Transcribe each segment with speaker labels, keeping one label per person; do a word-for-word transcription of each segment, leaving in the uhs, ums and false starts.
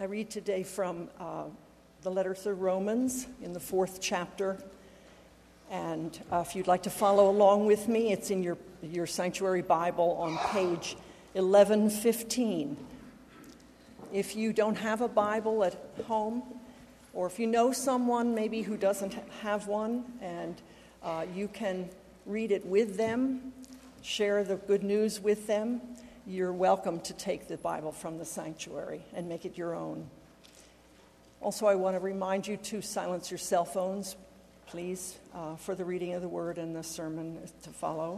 Speaker 1: I read today from uh, the letter to Romans in the fourth chapter. And uh, if you'd like to follow along with me, it's in your, your Sanctuary Bible on page eleven fifteen. If you don't have a Bible at home, or if you know someone maybe who doesn't have one, and uh, you can read it with them, share the good news with them, you're welcome to take the Bible from the sanctuary and make it your own. Also, I want to remind you to silence your cell phones, please, uh, for the reading of the Word and the sermon to follow.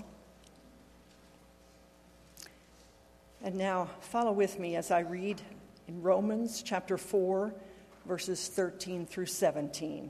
Speaker 1: And now, follow with me as I read in Romans chapter four, verses thirteen through seventeen.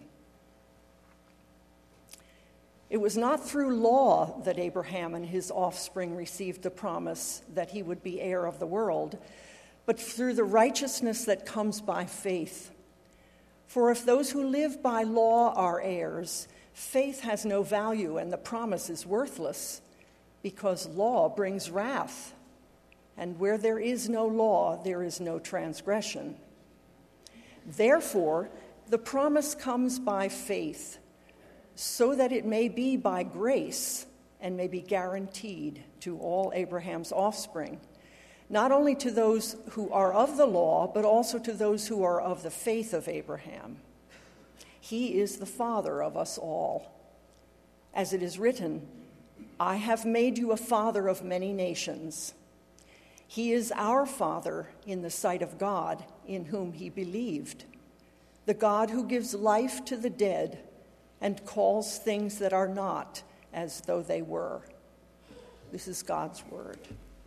Speaker 1: It was not through law that Abraham and his offspring received the promise that he would be heir of the world, but through the righteousness that comes by faith. For if those who live by law are heirs, faith has no value and the promise is worthless, because law brings wrath. And where there is no law, there is no transgression. Therefore, the promise comes by faith, so that it may be by grace and may be guaranteed to all Abraham's offspring, not only to those who are of the law, but also to those who are of the faith of Abraham. He is the father of us all. As it is written, I have made you a father of many nations. He is our Father in the sight of God, in whom he believed, the God who gives life to the dead and calls things that are not as though they were. This is God's word.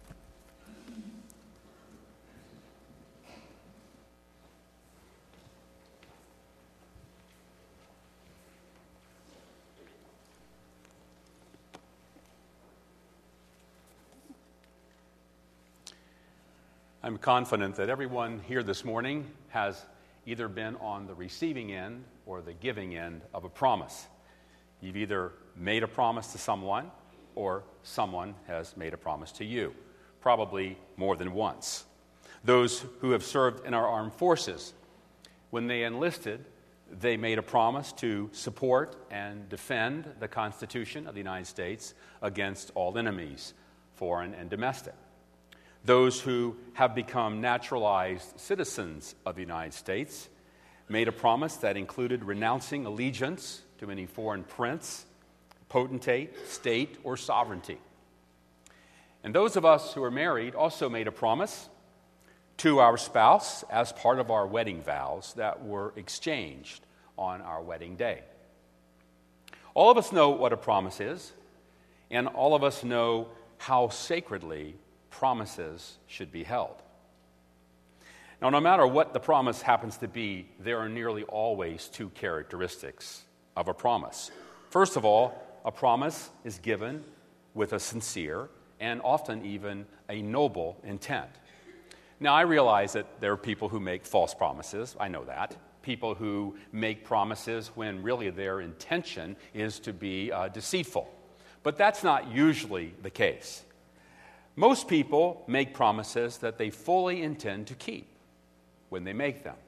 Speaker 2: I'm confident that everyone here this morning has either been on the receiving end or the giving end of a promise. You've either made a promise to someone or someone has made a promise to you, probably more than once. Those who have served in our armed forces, when they enlisted, they made a promise to support and defend the Constitution of the United States against all enemies, foreign and domestic. Those who have become naturalized citizens of the United States made a promise that included renouncing allegiance to any foreign prince, potentate, state, or sovereignty. And those of us who are married also made a promise to our spouse as part of our wedding vows that were exchanged on our wedding day. All of us know what a promise is, and all of us know how sacredly promises should be held. Now, no matter what the promise happens to be, there are nearly always two characteristics of a promise. First of all, a promise is given with a sincere and often even a noble intent. Now, I realize that there are people who make false promises. I know that. People who make promises when really their intention is to be uh, deceitful. But that's not usually the case. Most people make promises that they fully intend to keep when they make them.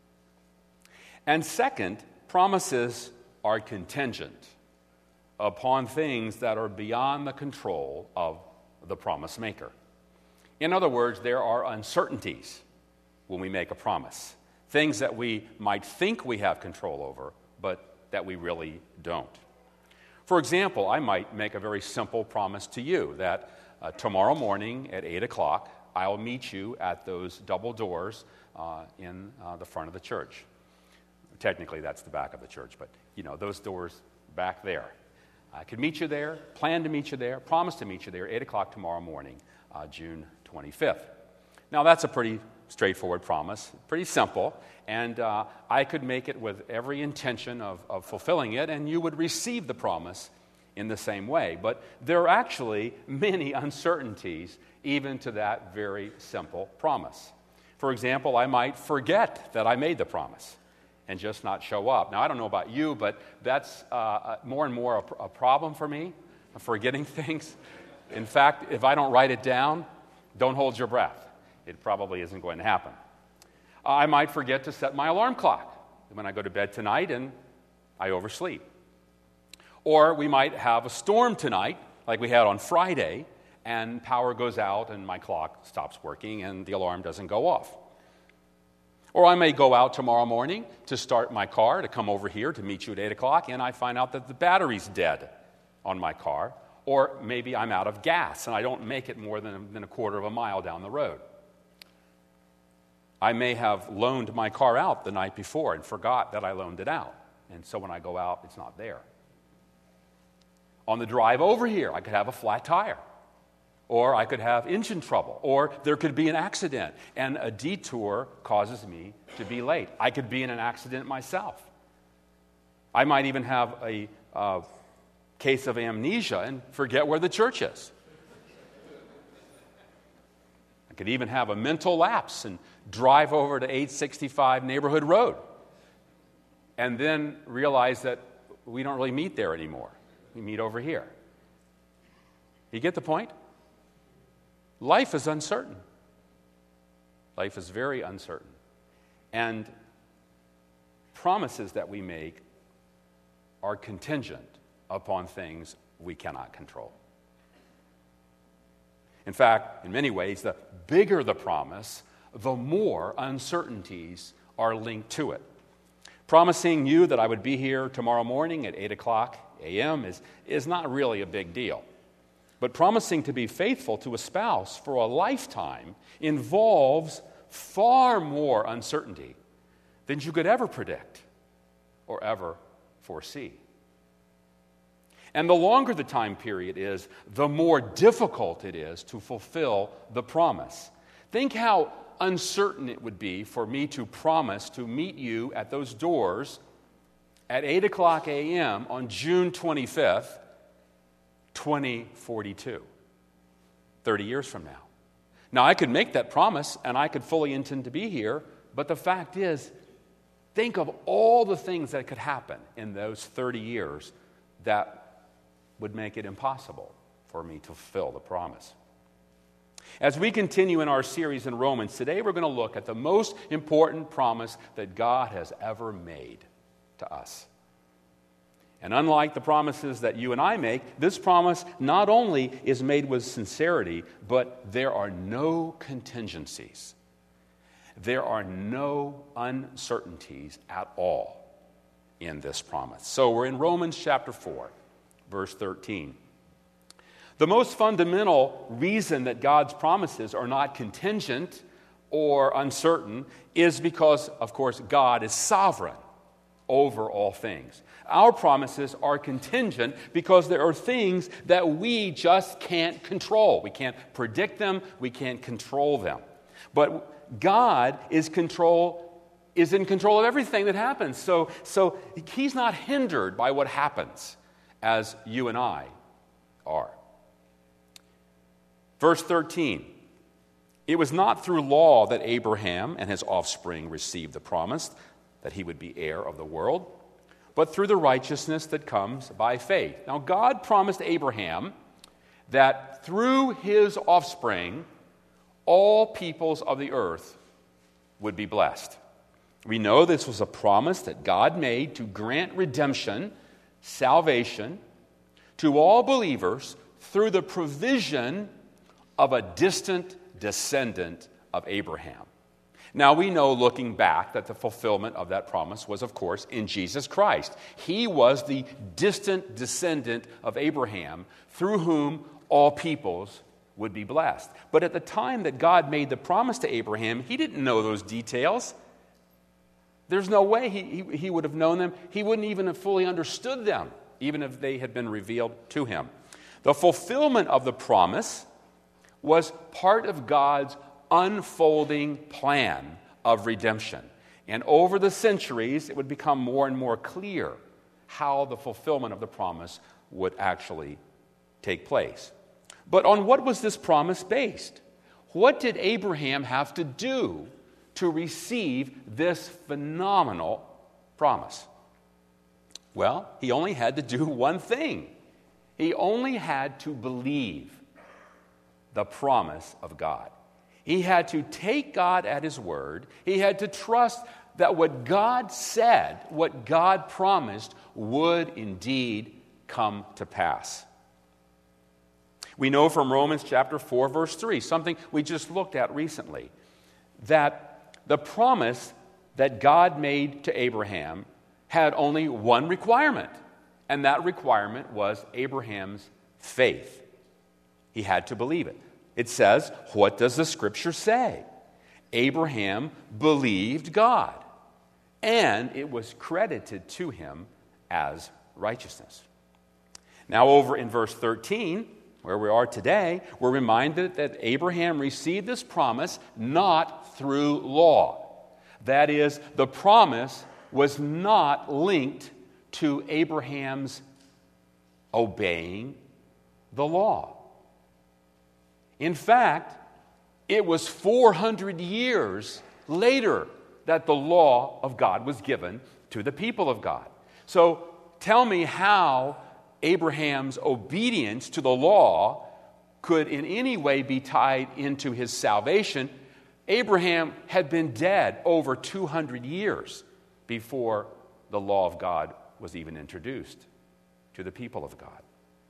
Speaker 2: And second, promises are contingent upon things that are beyond the control of the promise maker. In other words, there are uncertainties when we make a promise, things that we might think we have control over, but that we really don't. For example, I might make a very simple promise to you that Uh, tomorrow morning at eight o'clock, I'll meet you at those double doors uh, in uh, the front of the church. Technically, that's the back of the church, but, you know, those doors back there. I could meet you there, plan to meet you there, promise to meet you there, eight o'clock tomorrow morning, uh, June twenty-fifth. Now, that's a pretty straightforward promise, pretty simple, and uh, I could make it with every intention of, of fulfilling it, and you would receive the promise in the same way. But there are actually many uncertainties even to that very simple promise. For example, I might forget that I made the promise and just not show up. Now, I don't know about you, but that's uh, more and more a, a problem for me, forgetting things. In fact, if I don't write it down, don't hold your breath. It probably isn't going to happen. I might forget to set my alarm clock when I go to bed tonight and I oversleep. Or we might have a storm tonight, like we had on Friday, and power goes out and my clock stops working and the alarm doesn't go off. Or I may go out tomorrow morning to start my car to come over here to meet you at eight o'clock, and I find out that the battery's dead on my car. Or maybe I'm out of gas and I don't make it more than, than a quarter of a mile down the road. I may have loaned my car out the night before and forgot that I loaned it out. And so when I go out, it's not there. On the drive over here, I could have a flat tire. Or I could have engine trouble. Or there could be an accident, and a detour causes me to be late. I could be in an accident myself. I might even have a uh, case of amnesia and forget where the church is. I could even have a mental lapse and drive over to eight sixty-five Neighborhood Road and then realize that we don't really meet there anymore. We meet over here. You get the point? Life is uncertain. Life is very uncertain. And promises that we make are contingent upon things we cannot control. In fact, in many ways, the bigger the promise, the more uncertainties are linked to it. Promising you that I would be here tomorrow morning at eight o'clock a.m. is, is not really a big deal. But promising to be faithful to a spouse for a lifetime involves far more uncertainty than you could ever predict or ever foresee. And the longer the time period is, the more difficult it is to fulfill the promise. Think how uncertain it would be for me to promise to meet you at those doors at eight o'clock a.m. on June twenty-fifth, twenty forty-two, thirty years from now. Now, I could make that promise, and I could fully intend to be here, but the fact is, think of all the things that could happen in those thirty years that would make it impossible for me to fulfill the promise. As we continue in our series in Romans, today we're going to look at the most important promise that God has ever made to us. And unlike the promises that you and I make, this promise not only is made with sincerity, but there are no contingencies. There are no uncertainties at all in this promise. So we're in Romans chapter four, verse thirteen. The most fundamental reason that God's promises are not contingent or uncertain is because, of course, God is sovereign over all things. Our promises are contingent because there are things that we just can't control. We can't predict them. We can't control them. But God is control is in control of everything that happens. So, so He's not hindered by what happens as you and I are. Verse thirteen, it was not through law that Abraham and his offspring received the promise that he would be heir of the world, but through the righteousness that comes by faith. Now, God promised Abraham that through his offspring, all peoples of the earth would be blessed. We know this was a promise that God made to grant redemption, salvation, to all believers through the provision of a distant descendant of Abraham. Now, we know, looking back, that the fulfillment of that promise was, of course, in Jesus Christ. He was the distant descendant of Abraham through whom all peoples would be blessed. But at the time that God made the promise to Abraham, he didn't know those details. There's no way he, he, he would have known them. He wouldn't even have fully understood them, even if they had been revealed to him. The fulfillment of the promise was part of God's unfolding plan of redemption. And over the centuries, it would become more and more clear how the fulfillment of the promise would actually take place. But on what was this promise based? What did Abraham have to do to receive this phenomenal promise? Well, he only had to do one thing. He only had to believe the promise of God. He had to take God at his word. He had to trust that what God said, what God promised, would indeed come to pass. We know from Romans chapter four, verse three, something we just looked at recently, that the promise that God made to Abraham had only one requirement, and that requirement was Abraham's faith. He had to believe it. It says, what does the Scripture say? Abraham believed God, and it was credited to him as righteousness. Now over in verse thirteen, where we are today, we're reminded that Abraham received this promise not through law. That is, the promise was not linked to Abraham's obeying the law. In fact, it was four hundred years later that the law of God was given to the people of God. So tell me how Abraham's obedience to the law could in any way be tied into his salvation. Abraham had been dead over two hundred years before the law of God was even introduced to the people of God.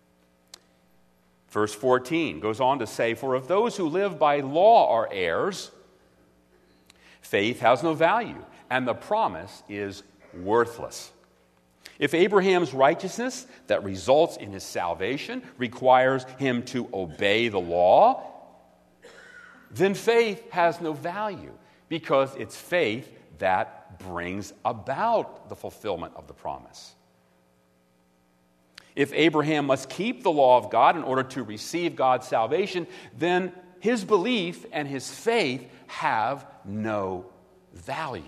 Speaker 2: Verse fourteen goes on to say, for if those who live by law are heirs, faith has no value, and the promise is worthless. If Abraham's righteousness that results in his salvation requires him to obey the law, then faith has no value, because it's faith that brings about the fulfillment of the promise. If Abraham must keep the law of God in order to receive God's salvation, then his belief and his faith have no value.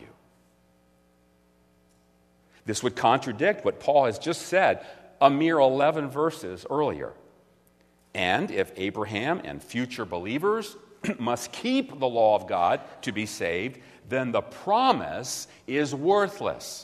Speaker 2: This would contradict what Paul has just said a mere eleven verses earlier. And if Abraham and future believers must keep the law of God to be saved, then the promise is worthless.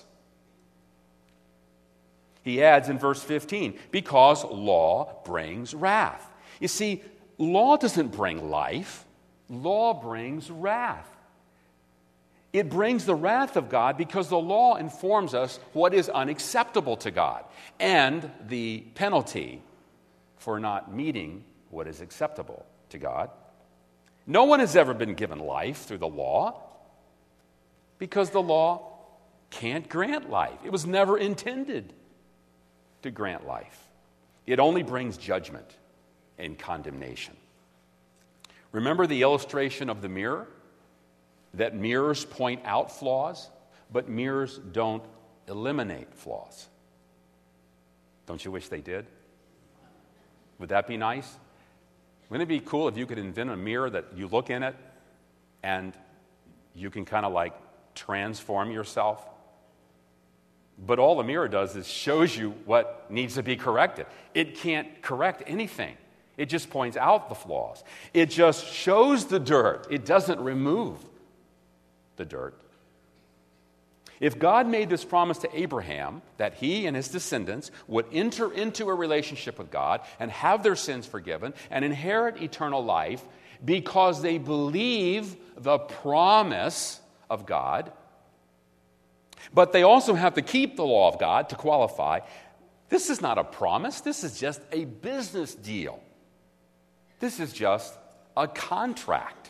Speaker 2: He adds in verse fifteen, because law brings wrath. You see, law doesn't bring life. Law brings wrath. It brings the wrath of God because the law informs us what is unacceptable to God and the penalty for not meeting what is acceptable to God. No one has ever been given life through the law because the law can't grant life. It was never intended to grant life. It only brings judgment and condemnation. Remember the illustration of the mirror? That mirrors point out flaws, but mirrors don't eliminate flaws. Don't you wish they did? Would that be nice? Wouldn't it be cool if you could invent a mirror that you look in it and you can kind of like transform yourself? But all the mirror does is shows you what needs to be corrected. It can't correct anything. It just points out the flaws. It just shows the dirt. It doesn't remove the dirt. If God made this promise to Abraham that he and his descendants would enter into a relationship with God and have their sins forgiven and inherit eternal life because they believe the promise of God, but they also have to keep the law of God to qualify, this is not a promise. This is just a business deal. This is just a contract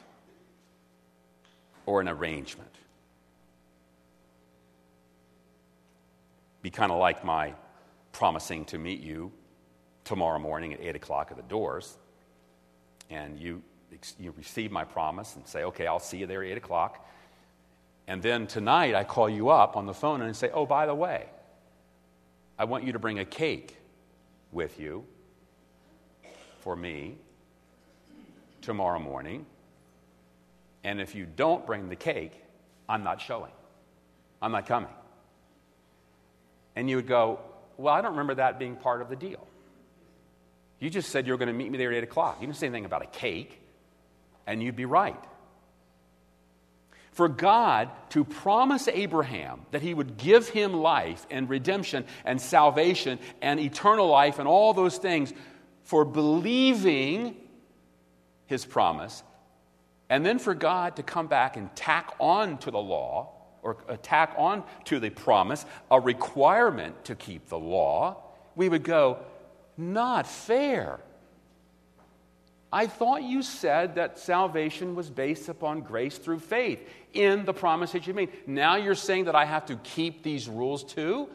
Speaker 2: or an arrangement. Be kind of like my promising to meet you tomorrow morning at eight o'clock at the doors, and you you receive my promise and say, okay, I'll see you there at eight o'clock, and then tonight I call you up on the phone and say, oh, by the way, I want you to bring a cake with you for me tomorrow morning. And if you don't bring the cake, I'm not showing. I'm not coming. And you would go, well, I don't remember that being part of the deal. You just said you were going to meet me there at eight o'clock. You didn't say anything about a cake. And you'd be right. For God to promise Abraham that he would give him life and redemption and salvation and eternal life and all those things for believing his promise, And then for God to come back and tack on to the law, or tack on to the promise, a requirement to keep the law, we would go, not fair. I thought you said that salvation was based upon grace through faith in the promise that you made. Now you're saying that I have to keep these rules too?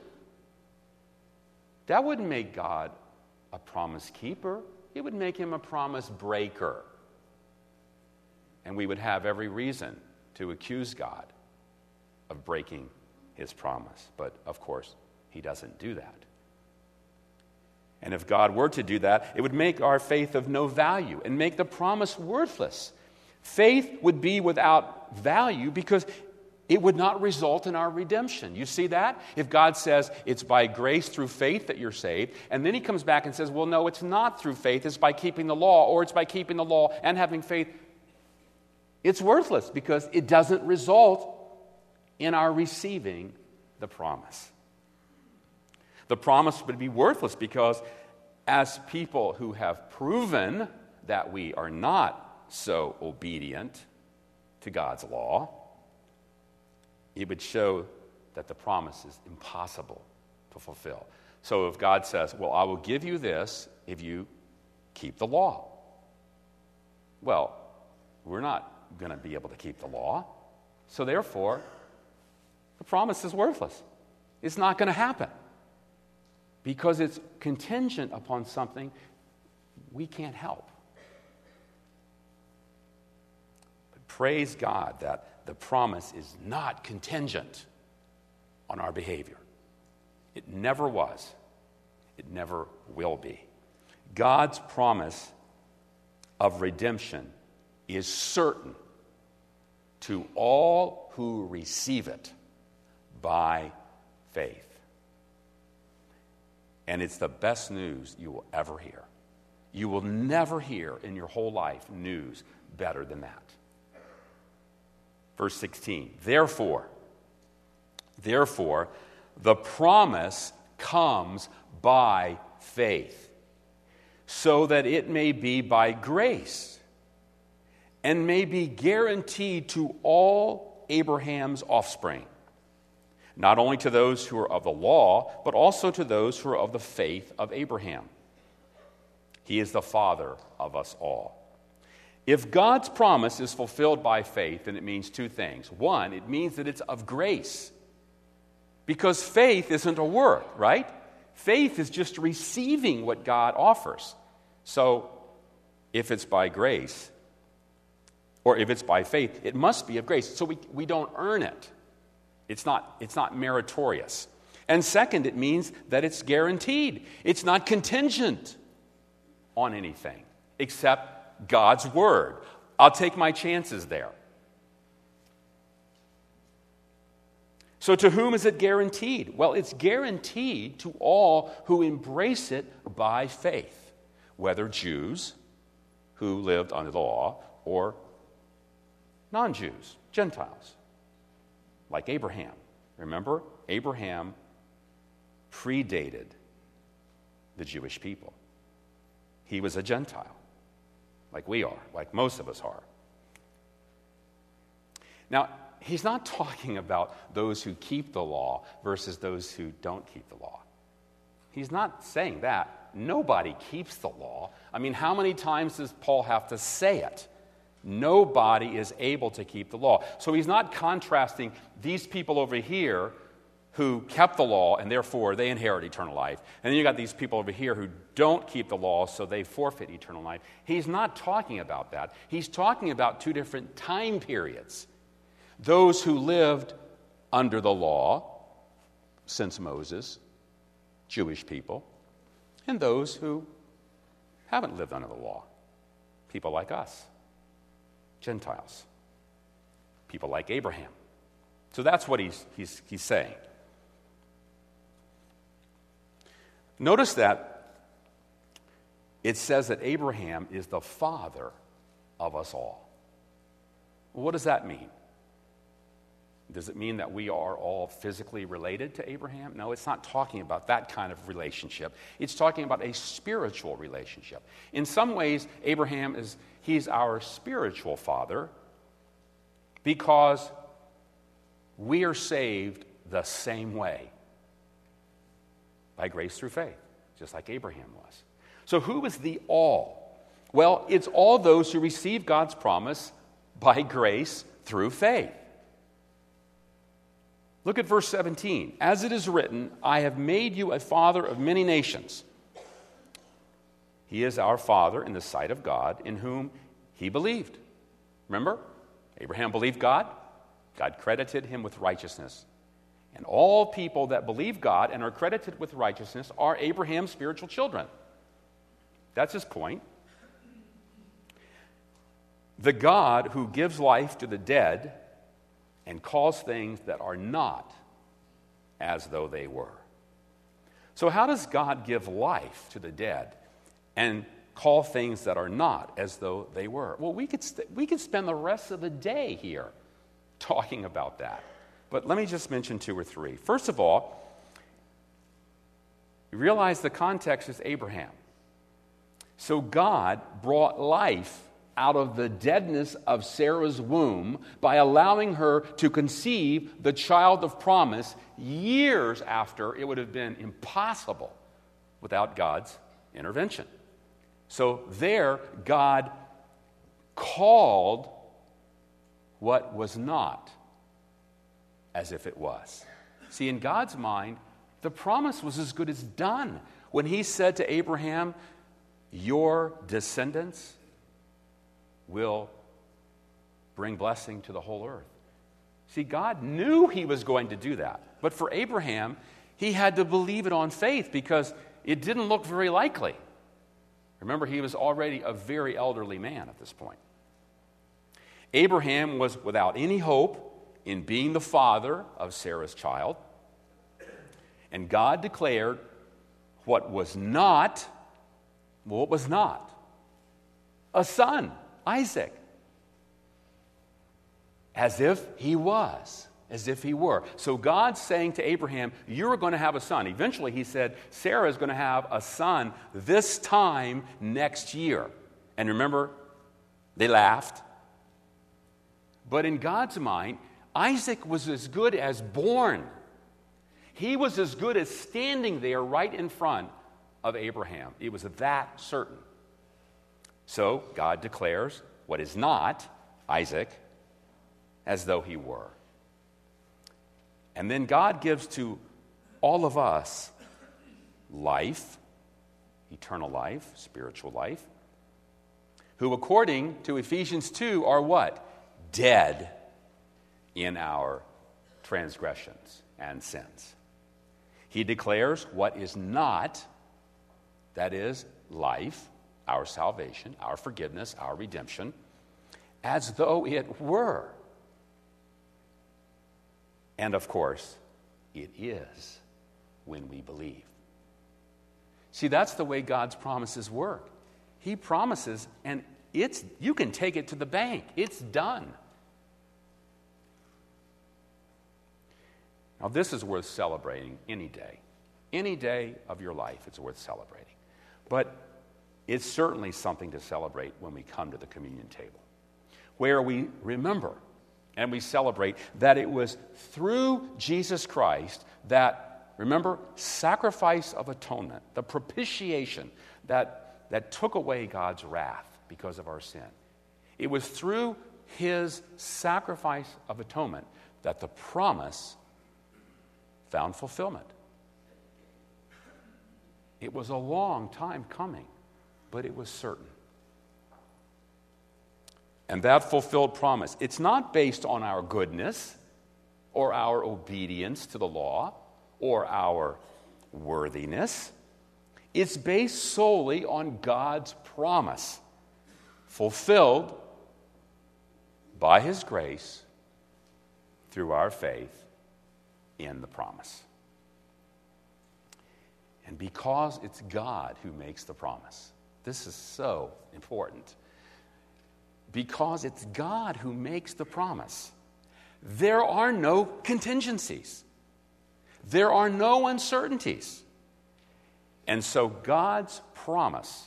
Speaker 2: That wouldn't make God a promise keeper. It would make him a promise breaker. And we would have every reason to accuse God of breaking his promise. But, of course, he doesn't do that. And if God were to do that, it would make our faith of no value and make the promise worthless. Faith would be without value because it would not result in our redemption. You see that? If God says it's by grace through faith that you're saved, and then he comes back and says, well, no, it's not through faith, it's by keeping the law, or it's by keeping the law and having faith, it's worthless because it doesn't result in our receiving the promise. The promise would be worthless because as people who have proven that we are not so obedient to God's law, it would show that the promise is impossible to fulfill. So if God says, well, I will give you this if you keep the law. Well, we're not going to be able to keep the law. So therefore, the promise is worthless. It's not going to happen because it's contingent upon something we can't help. But praise God that the promise is not contingent on our behavior. It never was. It never will be. God's promise of redemption is certain to all who receive it by faith. And it's the best news you will ever hear. You will never hear in your whole life news better than that. Verse sixteen, therefore, therefore, the promise comes by faith, so that it may be by grace, and may be guaranteed to all Abraham's offspring, not only to those who are of the law, but also to those who are of the faith of Abraham. He is the father of us all. If God's promise is fulfilled by faith, then it means two things. One, it means that it's of grace, because faith isn't a work, right? Faith is just receiving what God offers. So, if it's by grace, or if it's by faith, it must be of grace. So we, we don't earn it. It's not, it's not meritorious. And second, it means that it's guaranteed. It's not contingent on anything except God's word. I'll take my chances there. So to whom is it guaranteed? Well, it's guaranteed to all who embrace it by faith, whether Jews who lived under the law or non-Jews, Gentiles, like Abraham. Remember, Abraham predated the Jewish people. He was a Gentile, like we are, like most of us are. Now, he's not talking about those who keep the law versus those who don't keep the law. He's not saying that. Nobody keeps the law. I mean, how many times does Paul have to say it? Nobody is able to keep the law. So he's not contrasting these people over here who kept the law and therefore they inherit eternal life. And then you got these people over here who don't keep the law, so they forfeit eternal life. He's not talking about that. He's talking about two different time periods. Those who lived under the law since Moses, Jewish people, and those who haven't lived under the law, people like us, Gentiles, people like Abraham. So that's what he's, he's, he's saying. Notice that it says that Abraham is the father of us all. What does that mean? Does it mean that we are all physically related to Abraham? No, it's not talking about that kind of relationship. It's talking about a spiritual relationship. In some ways, Abraham is, he's our spiritual father, Because we are saved the same way, by grace through faith, just like Abraham was. So who is the all? Well, it's all those who receive God's promise by grace through faith. Look at verse seventeen. As it is written, I have made you a father of many nations. He is our father in the sight of God, in whom he believed. Remember, Abraham believed God. God credited him with righteousness. And all people that believe God and are credited with righteousness are Abraham's spiritual children. That's his point. The God who gives life to the dead and calls things that are not as though they were. So how does God give life to the dead and call things that are not as though they were? Well, we could st- we could spend the rest of the day here talking about that. But let me just mention two or three. First of all, you realize the context is Abraham. So God brought life out of the deadness of Sarah's womb by allowing her to conceive the child of promise years after it would have been impossible without God's intervention. So there, God called what was not as if it was. See, in God's mind, the promise was as good as done. When he said to Abraham, your descendants will bring blessing to the whole earth. See, God knew he was going to do that. But for Abraham, he had to believe it on faith because it didn't look very likely. Remember, he was already a very elderly man at this point. Abraham was without any hope in being the father of Sarah's child. And God declared what was not, what was not, a son, Isaac, as if he was, as if he were. So God's saying to Abraham, you're going to have a son. Eventually he said, Sarah is going to have a son this time next year. And remember, they laughed. But in God's mind, Isaac was as good as born. He was as good as standing there right in front of Abraham. It was that certain. So God declares what is not Isaac as though he were. And then God gives to all of us life, eternal life, spiritual life, who according to Ephesians two are what? Dead in our transgressions and sins. He declares what is not, that is, life, our salvation, our forgiveness, our redemption, as though it were. And of course, it is when we believe. See, that's the way God's promises work. He promises, and it's you can take it to the bank. It's done. Now, this is worth celebrating any day. Any day of your life, it's worth celebrating. But it's certainly something to celebrate when we come to the communion table, where we remember and we celebrate that it was through Jesus Christ that, remember, sacrifice of atonement, the propitiation that, that took away God's wrath because of our sin. It was through his sacrifice of atonement that the promise found fulfillment. It was a long time coming, but it was certain. And that fulfilled promise, it's not based on our goodness or our obedience to the law or our worthiness. It's based solely on God's promise, fulfilled by his grace through our faith in the promise. And because it's God who makes the promise, this is so important. Because it's God who makes the promise, there are no contingencies. There are no uncertainties. And so God's promise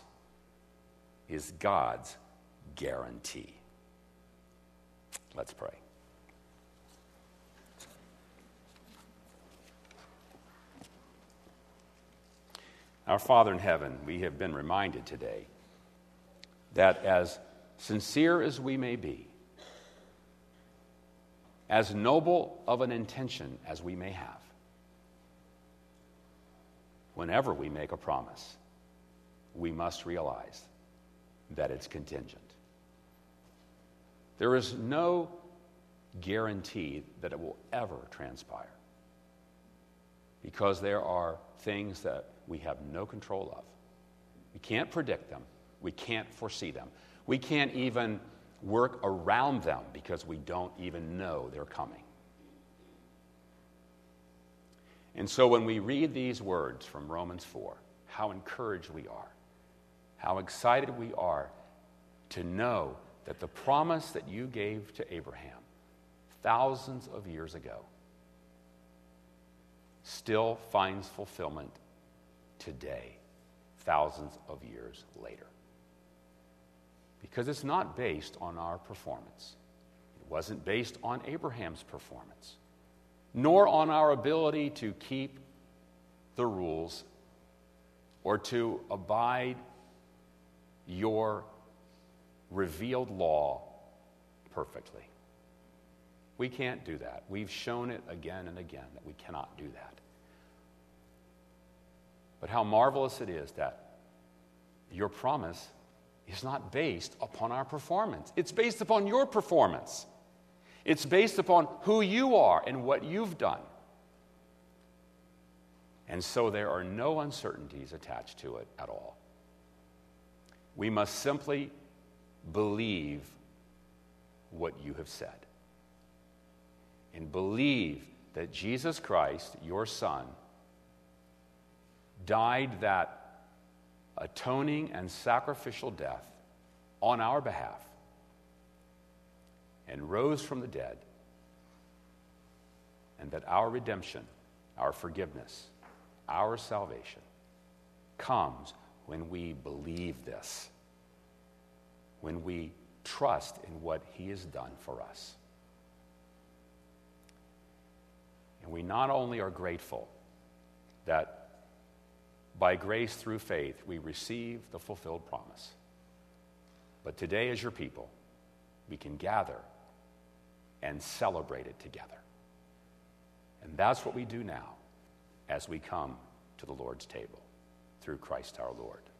Speaker 2: is God's guarantee. Let's pray. Our Father in heaven, we have been reminded today that as sincere as we may be, as noble of an intention as we may have, whenever we make a promise, we must realize that it's contingent. There is no guarantee that it will ever transpire, because there are things that we have no control of. We can't predict them. We can't foresee them. We can't even work around them because we don't even know they're coming. And so when we read these words from Romans four, how encouraged we are, how excited we are to know that the promise that you gave to Abraham thousands of years ago still finds fulfillment today, thousands of years later. Because it's not based on our performance. It wasn't based on Abraham's performance, nor on our ability to keep the rules or to abide your revealed law perfectly. We can't do that. We've shown it again and again that we cannot do that. But how marvelous it is that your promise is not based upon our performance. It's based upon your performance. It's based upon who you are and what you've done. And so there are no uncertainties attached to it at all. We must simply believe what you have said. And believe that Jesus Christ, your Son, died that atoning and sacrificial death on our behalf and rose from the dead, and that our redemption, our forgiveness, our salvation comes when we believe this, when we trust in what he has done for us. And we not only are grateful that by grace through faith we receive the fulfilled promise, but today as your people, we can gather and celebrate it together. And that's what we do now as we come to the Lord's table through Christ our Lord.